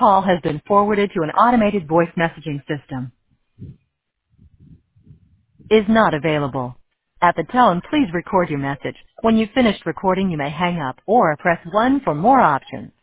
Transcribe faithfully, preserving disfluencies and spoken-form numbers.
call has been forwarded to an automated voice messaging system. Is not available. At the tone, please record your message. When you've finished recording, you may hang up or press one for more options.